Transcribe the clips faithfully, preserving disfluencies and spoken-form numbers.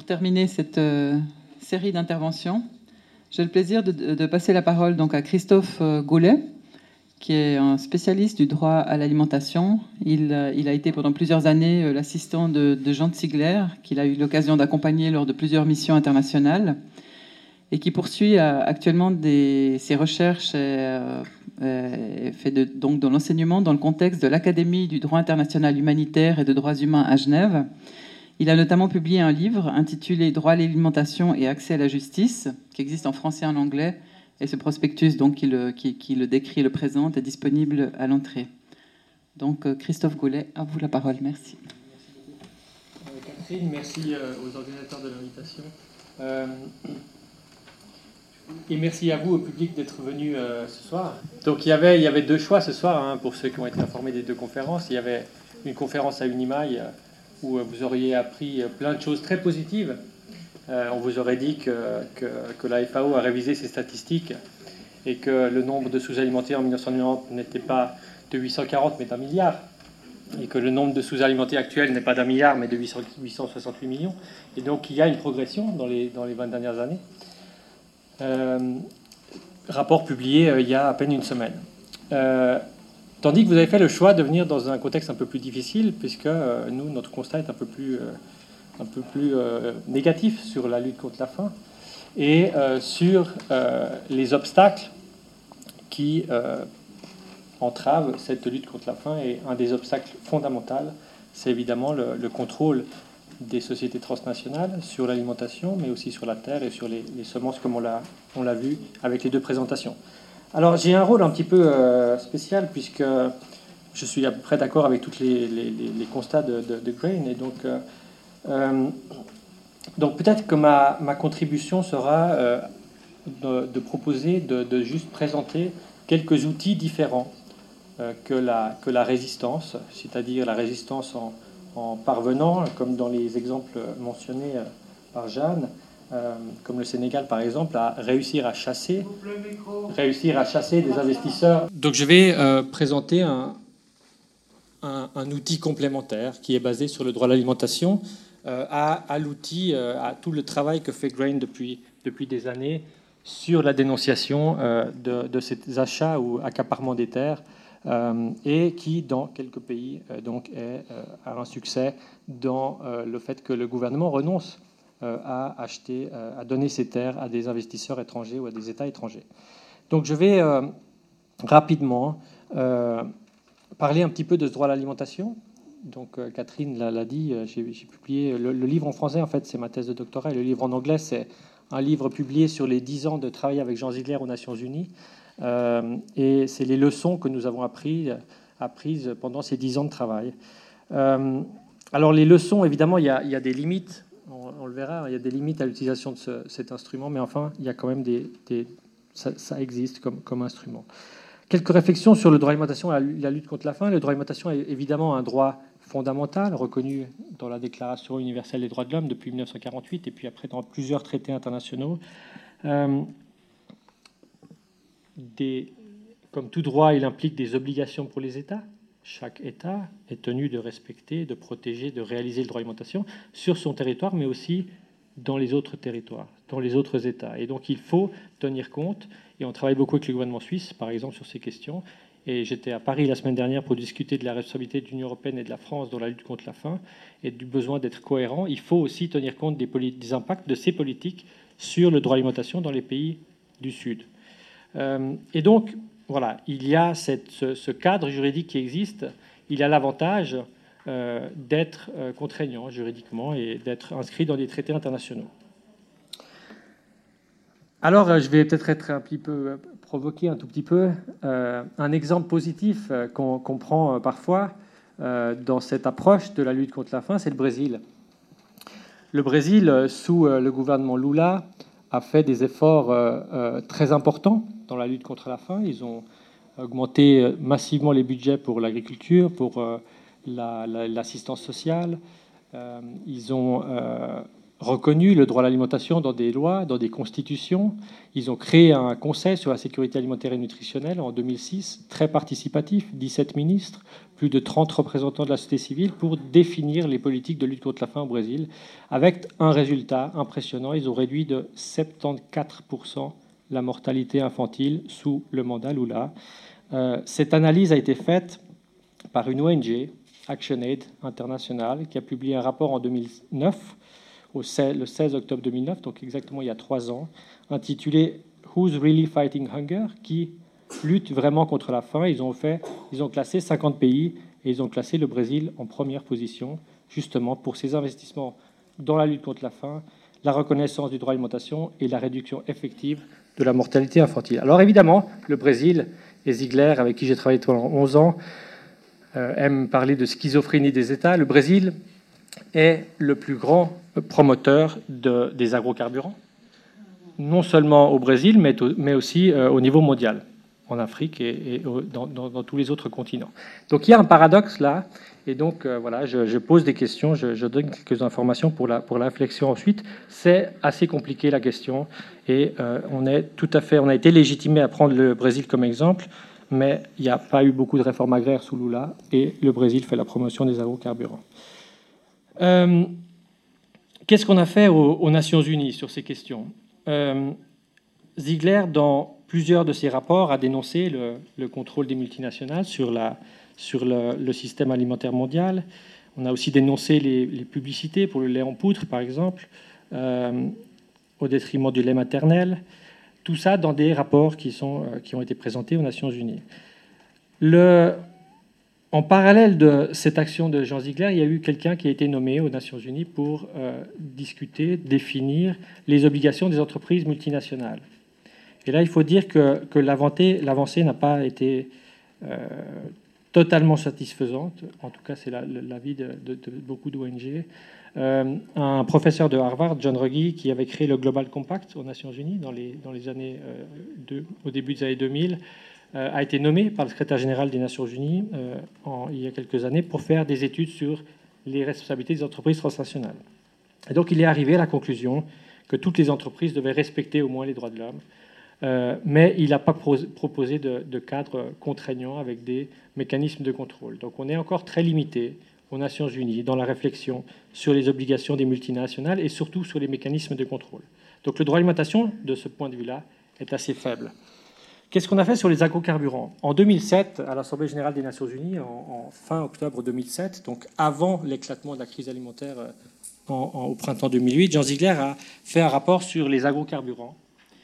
pour terminer cette euh, série d'interventions, j'ai le plaisir de, de passer la parole donc à Christophe Gaulet, qui est un spécialiste du droit à l'alimentation. Il, il a été pendant plusieurs années l'assistant de, de Jean de Sigler, qu'il a eu l'occasion d'accompagner lors de plusieurs missions internationales, et qui poursuit actuellement des, ses recherches et, et fait de, donc dans l'enseignement dans le contexte de l'Académie du droit international humanitaire et de droits humains à Genève. Il a notamment publié un livre intitulé « Droit à l'alimentation et accès à la justice », qui existe en français et en anglais, et ce prospectus donc, qui, le, qui, qui le décrit et le présente est disponible à l'entrée. Donc Christophe Gaulet, à vous la parole. Merci. Merci beaucoup. Euh, Catherine, merci euh, aux organisateurs de l'invitation. Euh, et merci à vous, au public, d'être venu euh, ce soir. Donc il y avait, il y avait deux choix ce soir, hein, pour ceux qui ont été informés des deux conférences. Il y avait une conférence à Unimail, euh, où vous auriez appris plein de choses très positives. Euh, on vous aurait dit que, que, que la F A O a révisé ses statistiques et que le nombre de sous-alimentés en mille neuf cent quatre-vingt-dix n'était pas de huit cent quarante mais d'un milliard, et que le nombre de sous-alimentés actuels n'est pas d'un milliard mais de huit cent soixante-huit millions. Et donc il y a une progression dans les, dans les vingt dernières années. Euh, rapport publié euh, il y a à peine une semaine. Euh, Tandis que vous avez fait le choix de venir dans un contexte un peu plus difficile, puisque euh, nous, notre constat est un peu plus, euh, un peu plus euh, négatif sur la lutte contre la faim et euh, sur euh, les obstacles qui euh, entravent cette lutte contre la faim. Et un des obstacles fondamentaux, c'est évidemment le, le contrôle des sociétés transnationales sur l'alimentation, mais aussi sur la terre et sur les, les semences, comme on l'a, on l'a vu avec les deux présentations. Alors j'ai un rôle un petit peu euh, spécial, puisque je suis à peu près d'accord avec tous les, les, les constats de, de, de Grain. Et donc, euh, euh, donc peut-être que ma, ma contribution sera euh, de, de proposer, de, de juste présenter quelques outils différents euh, que, la, que la résistance, c'est-à-dire la résistance en, en parvenant, comme dans les exemples mentionnés par Jeanne, Euh, comme le Sénégal par exemple, à réussir à chasser, réussir à chasser des investisseurs. Donc je vais euh, présenter un, un, un outil complémentaire qui est basé sur le droit à l'alimentation, euh, à, à l'outil, euh, à tout le travail que fait Grain depuis, depuis des années sur la dénonciation euh, de, de ces achats ou accaparements des terres, euh, et qui, dans quelques pays, euh, donc, est, euh, a un succès dans euh, le fait que le gouvernement renonce à acheter, à donner ces terres à des investisseurs étrangers ou à des États étrangers. Donc je vais euh, rapidement euh, parler un petit peu de ce droit à l'alimentation. Donc euh, Catherine l'a, l'a dit, j'ai, j'ai publié le, le livre en français, en fait c'est ma thèse de doctorat, et le livre en anglais c'est un livre publié sur les dix ans de travail avec Jean Ziegler aux Nations Unies, euh, et c'est les leçons que nous avons appris, apprises pendant ces dix ans de travail. Euh, alors les leçons, évidemment, il y a, il y a des limites. On, on le verra, il y a des limites à l'utilisation de ce, cet instrument, mais enfin, il y a quand même des... des ça, ça existe comme, comme instrument. Quelques réflexions sur le droit à l'alimentation et la, la lutte contre la faim. Le droit à l'alimentation est évidemment un droit fondamental, reconnu dans la Déclaration universelle des droits de l'homme depuis mille neuf cent quarante-huit, et puis après dans plusieurs traités internationaux. Euh, des, comme tout droit, il implique des obligations pour les États. Chaque État est tenu de respecter, de protéger, de réaliser le droit à l'alimentation sur son territoire, mais aussi dans les autres territoires, dans les autres États. Et donc, il faut tenir compte, et on travaille beaucoup avec le gouvernement suisse, par exemple, sur ces questions. Et j'étais à Paris la semaine dernière pour discuter de la responsabilité de l'Union européenne et de la France dans la lutte contre la faim et du besoin d'être cohérent. Il faut aussi tenir compte des, des impacts de ces politiques sur le droit à l'alimentation dans les pays du Sud. Euh, et donc, voilà, il y a cette, ce, ce cadre juridique qui existe. Il a l'avantage euh, d'être euh, contraignant juridiquement et d'être inscrit dans des traités internationaux. Alors, je vais peut-être être un petit peu provoqué, un tout petit peu. Euh, un exemple positif euh, qu'on, qu'on prend euh, parfois euh, dans cette approche de la lutte contre la faim, c'est le Brésil. Le Brésil, sous euh, le gouvernement Lula, a fait des efforts euh, euh, très importants dans la lutte contre la faim. Ils ont augmenté massivement les budgets pour l'agriculture, pour euh, la, la, l'assistance sociale. Euh, ils ont euh, reconnu le droit à l'alimentation dans des lois, dans des constitutions. Ils ont créé un conseil sur la sécurité alimentaire et nutritionnelle en deux mille six, très participatif, dix-sept ministres, plus de trente représentants de la société civile pour définir les politiques de lutte contre la faim au Brésil, avec un résultat impressionnant. Ils ont réduit de soixante-quatorze pour cent la mortalité infantile sous le mandat Lula. Euh, cette analyse a été faite par une O N G, ActionAid International, qui a publié un rapport en deux mille neuf, au seize, le seize octobre deux mille neuf, donc exactement il y a trois ans, intitulé Who's Really Fighting Hunger, qui lutte vraiment contre la faim. Ils ont fait, ils ont classé cinquante pays et ils ont classé le Brésil en première position, justement pour ses investissements dans la lutte contre la faim, la reconnaissance du droit à l'alimentation et la réduction effective de la mortalité infantile. Alors évidemment, le Brésil, et Ziegler, avec qui j'ai travaillé pendant onze ans, euh, aime parler de schizophrénie des États. Le Brésil est le plus grand promoteur de, des agrocarburants, non seulement au Brésil, mais, mais aussi euh, au niveau mondial, en Afrique et, et dans, dans, dans tous les autres continents. Donc il y a un paradoxe là, et donc euh, voilà, je, je pose des questions, je, je donne quelques informations pour la, pour la réflexion ensuite. C'est assez compliqué la question, et euh, on est tout à fait, on a été légitimé à prendre le Brésil comme exemple, mais il n'y a pas eu beaucoup de réformes agraires sous Lula, et le Brésil fait la promotion des agrocarburants. Euh, Qu'est-ce qu'on a fait aux, aux Nations Unies sur ces questions? euh, Ziegler, dans plusieurs de ses rapports, a dénoncé le, le contrôle des multinationales sur, la, sur le, le système alimentaire mondial. On a aussi dénoncé les, les publicités pour le lait en poudre, par exemple, euh, au détriment du lait maternel. Tout ça dans des rapports qui, sont, euh, qui ont été présentés aux Nations Unies. Le... En parallèle de cette action de Jean Ziegler, il y a eu quelqu'un qui a été nommé aux Nations Unies pour euh, discuter, définir les obligations des entreprises multinationales. Et là, il faut dire que, que l'avancée n'a pas été euh, totalement satisfaisante. En tout cas, c'est l'avis la, de, de, de beaucoup d'O N G. Euh, un professeur de Harvard, John Ruggie, qui avait créé le Global Compact aux Nations Unies dans les, dans les années, euh, de, au début des années deux mille, a été nommé par le secrétaire général des Nations Unies euh, en, il y a quelques années pour faire des études sur les responsabilités des entreprises transnationales. Et donc il est arrivé à la conclusion que toutes les entreprises devaient respecter au moins les droits de l'homme, euh, mais il n'a pas pro proposé de, de cadre contraignant avec des mécanismes de contrôle. Donc on est encore très limité aux Nations Unies dans la réflexion sur les obligations des multinationales et surtout sur les mécanismes de contrôle. Donc le droit à l'alimentation, de ce point de vue-là, est assez faible. Qu'est-ce qu'on a fait sur les agrocarburants? En deux mille sept, à l'Assemblée générale des Nations Unies, en, en fin octobre deux mille sept, donc avant l'éclatement de la crise alimentaire en, en, au printemps deux mille huit, Jean Ziegler a fait un rapport sur les agrocarburants,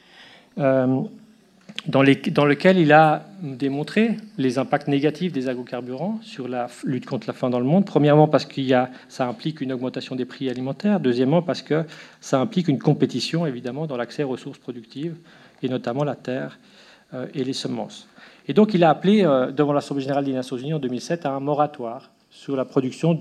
euh, dans, les, dans lequel il a démontré les impacts négatifs des agrocarburants sur la lutte contre la faim dans le monde. Premièrement, parce que ça implique une augmentation des prix alimentaires. Deuxièmement, parce que ça implique une compétition, évidemment, dans l'accès aux ressources productives, et notamment la terre et les semences. Et donc il a appelé, euh, devant l'Assemblée générale des Nations Unies en deux mille sept, à un moratoire sur la production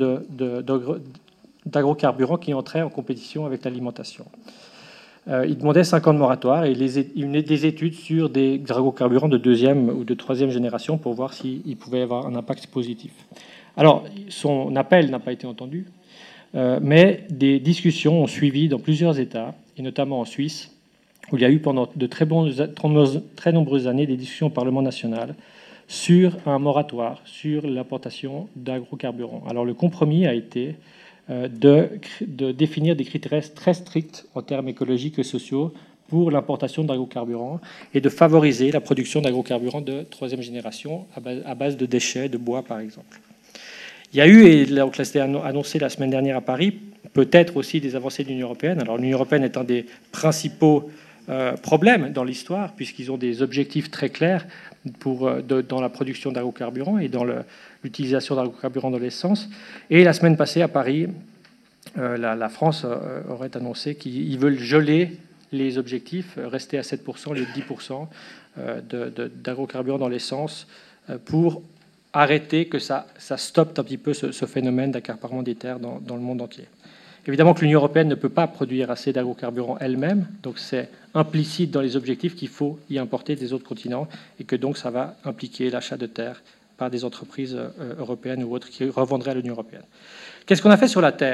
d'agrocarburants qui entraient en compétition avec l'alimentation. Euh, il demandait cinq ans de moratoire et les, il menait des études sur des agrocarburants de deuxième ou de troisième génération pour voir s'ils pouvaient avoir un impact positif. Alors, son appel n'a pas été entendu, euh, mais des discussions ont suivi dans plusieurs États, et notamment en Suisse, où il y a eu pendant de très, bons, très nombreuses années des discussions au Parlement national sur un moratoire, sur l'importation d'agrocarburants. Alors le compromis a été de, de définir des critères très stricts en termes écologiques et sociaux pour l'importation d'agrocarburants et de favoriser la production d'agrocarburants de troisième génération à base de déchets, de bois par exemple. Il y a eu, et donc là c'était annoncé la semaine dernière à Paris, peut-être aussi des avancées de l'Union européenne. Alors l'Union européenne est un des principaux Euh, problème dans l'histoire, puisqu'ils ont des objectifs très clairs pour, euh, de, dans la production d'agrocarburants et dans l'utilisation d'agrocarburants dans l'essence. Et la semaine passée, à Paris, euh, la, la France euh, aurait annoncé qu'ils veulent geler les objectifs, rester à sept pour cent, les dix pour cent euh, d'agrocarburants dans l'essence, euh, pour arrêter que ça, ça stoppe un petit peu ce, ce phénomène d'accaparement des terres dans, dans le monde entier. Évidemment que l'Union européenne ne peut pas produire assez d'agrocarburants elle-même, donc c'est implicite dans les objectifs qu'il faut y importer des autres continents et que donc ça va impliquer l'achat de terres par des entreprises européennes ou autres qui revendraient à l'Union européenne. Qu'est-ce qu'on a fait sur la terre?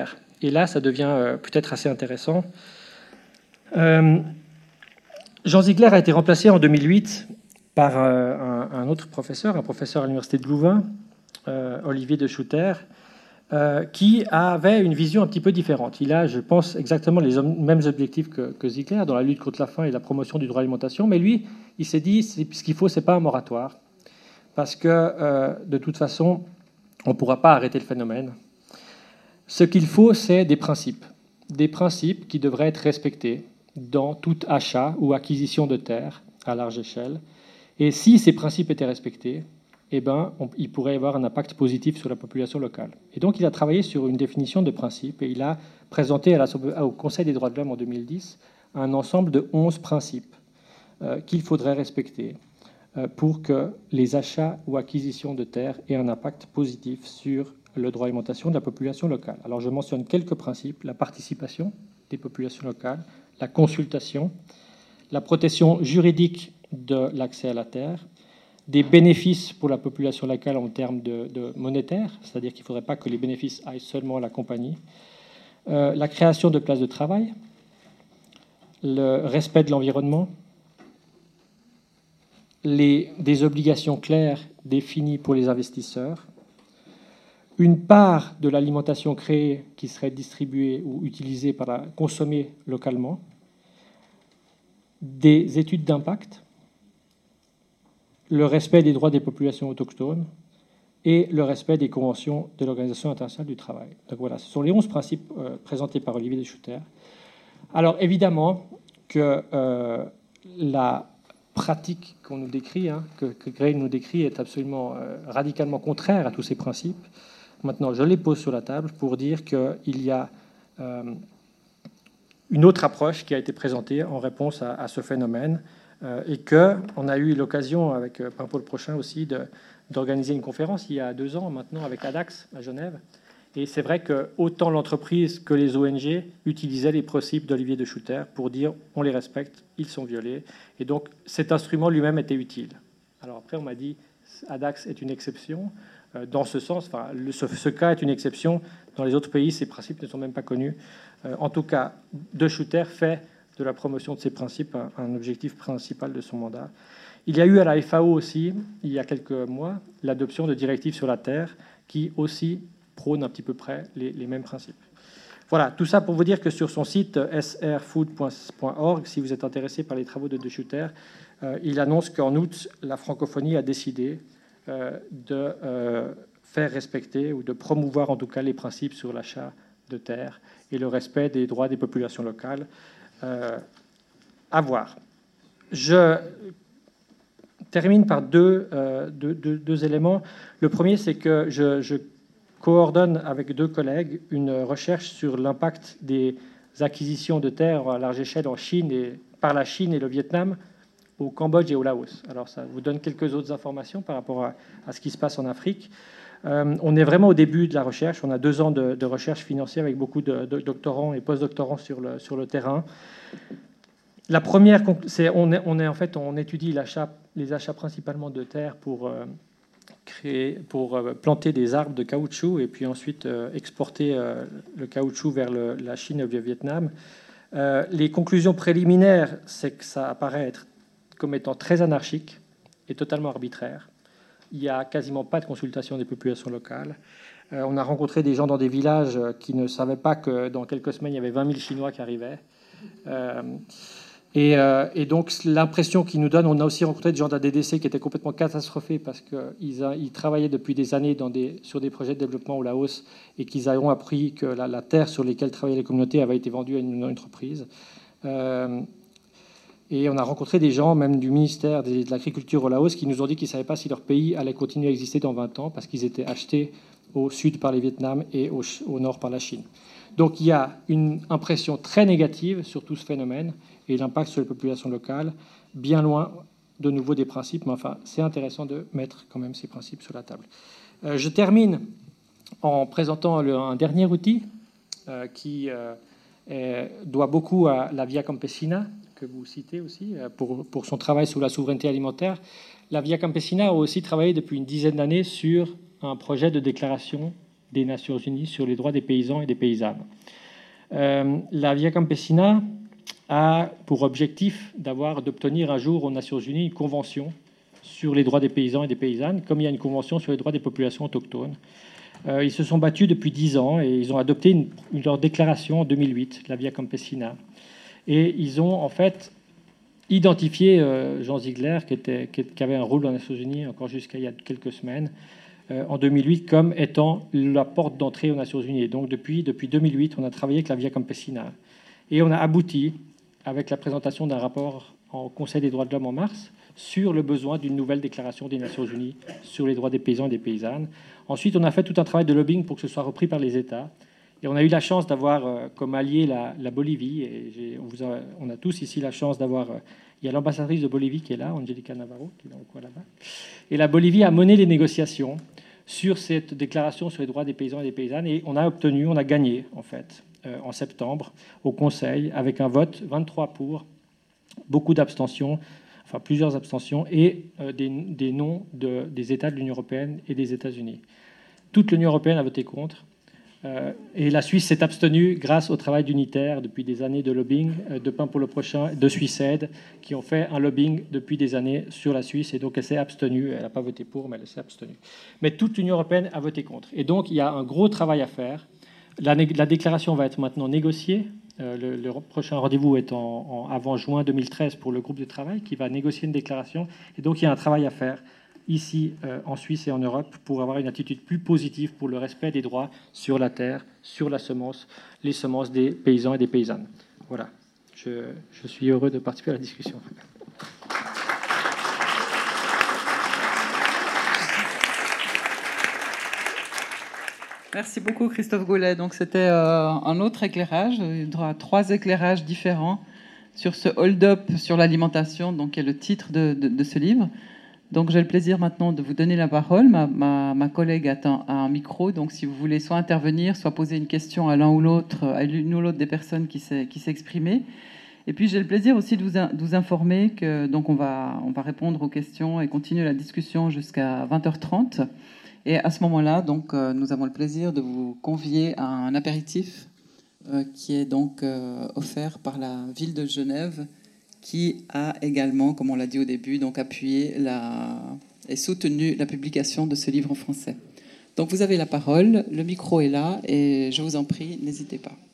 Et là, ça devient euh, peut-être assez intéressant. Euh, Jean Ziegler a été remplacé en deux mille huit par euh, un, un autre professeur, un professeur à l'université de Louvain, euh, Olivier de Schutter, euh, qui avait une vision un petit peu différente. Il a, je pense, exactement les mêmes objectifs que, que Ziegler dans la lutte contre la faim et la promotion du droit à l'alimentation, mais lui, il s'est dit, ce qu'il faut, c'est pas un moratoire, parce que euh, de toute façon, on ne pourra pas arrêter le phénomène. Ce qu'il faut, c'est des principes, des principes qui devraient être respectés dans tout achat ou acquisition de terres à large échelle. Et si ces principes étaient respectés, eh ben, on, il pourrait y avoir un impact positif sur la population locale. Et donc, il a travaillé sur une définition de principes et il a présenté à la, au Conseil des droits de l'homme en deux mille dix un ensemble de onze principes euh, qu'il faudrait respecter euh, pour que les achats ou acquisitions de terres aient un impact positif sur le droit à l'alimentation de la population locale. Alors, je mentionne quelques principes: la participation des populations locales, la consultation, la protection juridique de l'accès à la terre, des bénéfices pour la population locale en termes de, de monétaire, c'est-à-dire qu'il ne faudrait pas que les bénéfices aillent seulement à la compagnie, euh, la création de places de travail, le respect de l'environnement, les, des obligations claires définies pour les investisseurs, une part de l'alimentation créée qui serait distribuée ou utilisée par la consommée localement, des études d'impact, le respect des droits des populations autochtones et le respect des conventions de l'Organisation internationale du travail. Donc voilà, ce sont les onze principes euh, présentés par Olivier de Schutter. Alors évidemment que euh, la pratique qu'on nous décrit, hein, que, que Gray nous décrit, est absolument euh, radicalement contraire à tous ces principes. Maintenant, je les pose sur la table pour dire qu'il y a euh, une autre approche qui a été présentée en réponse à, à ce phénomène, euh, et qu'on a eu l'occasion, avec euh, Paimpol Prochain aussi, de, d'organiser une conférence il y a deux ans maintenant avec ADAX à Genève. Et c'est vrai que autant l'entreprise que les O N G utilisaient les principes d'Olivier de Schutter pour dire on les respecte, ils sont violés. Et donc cet instrument lui-même était utile. Alors après on m'a dit ADAX est une exception. Dans ce sens, enfin, le, ce, ce cas est une exception. Dans les autres pays, ces principes ne sont même pas connus. Euh, en tout cas, de Schutter fait de la promotion de ces principes un, un objectif principal de son mandat. Il y a eu à la F A O aussi, il y a quelques mois, l'adoption de directives sur la terre qui aussi prônent un petit peu près les, les mêmes principes. Voilà, tout ça pour vous dire que sur son site s r food point org, si vous êtes intéressé par les travaux de De Schutter, euh, il annonce qu'en août, la francophonie a décidé Euh, de euh, faire respecter ou de promouvoir en tout cas les principes sur l'achat de terre et le respect des droits des populations locales. Euh, à voir. Je termine par deux, euh, deux, deux, deux éléments. Le premier, c'est que je, je coordonne avec deux collègues une recherche sur l'impact des acquisitions de terres à large échelle en Chine et par la Chine et le Vietnam au Cambodge et au Laos. Alors ça vous donne quelques autres informations par rapport à, à ce qui se passe en Afrique. Euh, on est vraiment au début de la recherche. On a deux ans de, de recherche financière avec beaucoup de, de doctorants et post-doctorants sur le, sur le terrain. La première, c'est on est, on est en fait on étudie l'achat, les achats principalement de terre pour euh, créer, pour euh, planter des arbres de caoutchouc et puis ensuite euh, exporter euh, le caoutchouc vers le, la Chine et le Vietnam. Euh, les conclusions préliminaires, c'est que ça apparaît être comme étant très anarchique et totalement arbitraire. Il n'y a quasiment pas de consultation des populations locales. Euh, on a rencontré des gens dans des villages qui ne savaient pas que dans quelques semaines, il y avait vingt mille Chinois qui arrivaient. Euh, et, euh, et donc, l'impression qu'ils nous donnent, on a aussi rencontré des gens d'A D D C qui étaient complètement catastrophés parce qu'ils ils travaillaient depuis des années dans des, sur des projets de développement au Laos et qu'ils ont appris que la, la terre sur laquelle travaillaient les communautés avait été vendue à une, une entreprise. Euh, Et on a rencontré des gens, même du ministère de l'Agriculture au Laos, qui nous ont dit qu'ils ne savaient pas si leur pays allait continuer à exister dans vingt ans parce qu'ils étaient achetés au sud par les Vietnam et au, au nord par la Chine. Donc il y a une impression très négative sur tout ce phénomène et l'impact sur les populations locales, bien loin de nouveau des principes, mais enfin c'est intéressant de mettre quand même ces principes sur la table. Euh, je termine en présentant le, un dernier outil euh, qui euh, est, doit beaucoup à la Via Campesina, que vous citez aussi, pour, pour son travail sur la souveraineté alimentaire. La Via Campesina a aussi travaillé depuis une dizaine d'années sur un projet de déclaration des Nations Unies sur les droits des paysans et des paysannes. Euh, la Via Campesina a pour objectif d'avoir, d'obtenir un jour aux Nations Unies une convention sur les droits des paysans et des paysannes, comme il y a une convention sur les droits des populations autochtones. Euh, ils se sont battus depuis dix ans et ils ont adopté une, une, leur déclaration en deux mille huit, la Via Campesina. Et ils ont en fait identifié euh, Jean Ziegler, qui, était, qui, qui avait un rôle aux Nations Unies encore jusqu'à il y a quelques semaines, euh, en deux mille huit, comme étant la porte d'entrée aux Nations Unies. Et donc depuis, depuis deux mille huit, on a travaillé avec la Via Campesina. Et on a abouti avec la présentation d'un rapport en Conseil des droits de l'homme en mars sur le besoin d'une nouvelle déclaration des Nations Unies sur les droits des paysans et des paysannes. Ensuite, on a fait tout un travail de lobbying pour que ce soit repris par les États. Et on a eu la chance d'avoir euh, comme allié la, la Bolivie. Et on, vous a, on a tous ici la chance d'avoir... Euh, il y a l'ambassadrice de Bolivie qui est là, Angelica Navarro, qui est dans le coin là-bas. Et la Bolivie a mené les négociations sur cette déclaration sur les droits des paysans et des paysannes. Et on a obtenu, on a gagné, en fait, euh, en septembre, au Conseil, avec un vote, vingt-trois pour, beaucoup d'abstentions, enfin plusieurs abstentions, et euh, des, des noms de, des États de l'Union européenne et des États-Unis. Toute l'Union européenne a voté contre. Euh, et la Suisse s'est abstenue grâce au travail d'unitaire depuis des années de lobbying, euh, de Pain pour le Prochain, de Suicide, qui ont fait un lobbying depuis des années sur la Suisse. Et donc elle s'est abstenue. Elle n'a pas voté pour, mais elle s'est abstenue. Mais toute l'Union européenne a voté contre. Et donc il y a un gros travail à faire. La, la déclaration va être maintenant négociée. Euh, le, le prochain rendez-vous est en, en, avant juin deux mille treize pour le groupe de travail qui va négocier une déclaration. Et donc il y a un travail à faire ici euh, en Suisse et en Europe pour avoir une attitude plus positive pour le respect des droits sur la terre, sur la semence, les semences des paysans et des paysannes. Voilà, je, je suis heureux de participer à la discussion. Merci beaucoup Christophe Gaulet. Donc c'était euh, un autre éclairage, il y aura trois éclairages différents sur ce hold-up sur l'alimentation, donc qui est le titre de, de, de ce livre. Donc j'ai le plaisir maintenant de vous donner la parole. Ma, ma, ma collègue attend un micro, donc si vous voulez soit intervenir, soit poser une question à l'un ou l'autre, à l'une ou l'autre des personnes qui s'est, qui s'est exprimée. Et puis j'ai le plaisir aussi de vous, de vous informer que donc on va, on va répondre aux questions et continuer la discussion jusqu'à vingt heures trente. Et à ce moment-là, donc euh, nous avons le plaisir de vous convier à un apéritif euh, qui est donc euh, offert par la ville de Genève, qui a également, comme on l'a dit au début, donc appuyé la, et soutenu la publication de ce livre en français. Donc vous avez la parole, le micro est là, et je vous en prie, n'hésitez pas.